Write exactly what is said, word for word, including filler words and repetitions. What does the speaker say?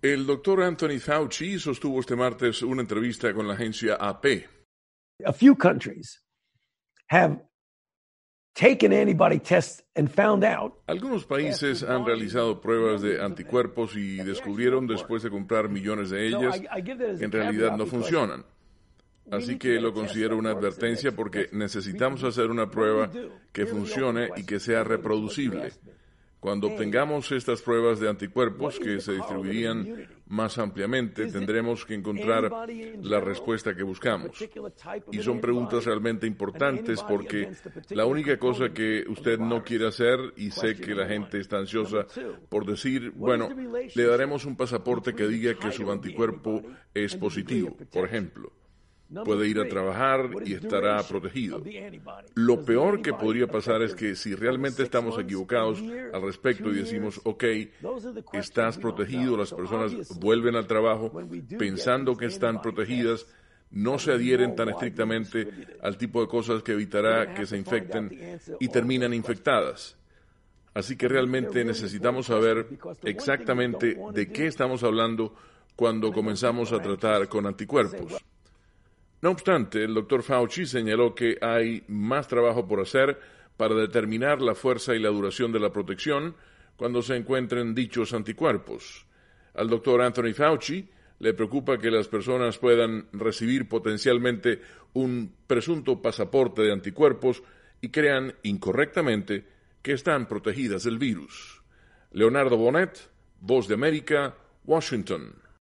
El doctor Anthony Fauci sostuvo este martes una entrevista con la agencia A P. A few countries have taken antibody tests and found out. Algunos países han realizado pruebas de anticuerpos y descubrieron después de comprar millones de ellas que en realidad no funcionan. Así que lo considero una advertencia porque necesitamos hacer una prueba que funcione y que sea reproducible. Cuando obtengamos estas pruebas de anticuerpos que se distribuirían más ampliamente, tendremos que encontrar la respuesta que buscamos. Y son preguntas realmente importantes porque la única cosa que usted no quiere hacer, y sé que la gente está ansiosa por decir, bueno, le daremos un pasaporte que diga que su anticuerpo es positivo, por ejemplo. Puede ir a trabajar y estará protegido. Lo peor que podría pasar es que si realmente estamos equivocados al respecto y decimos, ok, estás protegido, las personas vuelven al trabajo pensando que están protegidas, no se adhieren tan estrictamente al tipo de cosas que evitará que se infecten y terminan infectadas. Así que realmente necesitamos saber exactamente de qué estamos hablando cuando comenzamos a tratar con anticuerpos. No obstante, el doctor Fauci señaló que hay más trabajo por hacer para determinar la fuerza y la duración de la protección cuando se encuentren dichos anticuerpos. Al doctor Anthony Fauci le preocupa que las personas puedan recibir potencialmente un presunto pasaporte de anticuerpos y crean incorrectamente que están protegidas del virus. Leonardo Bonet, Voz de América, Washington.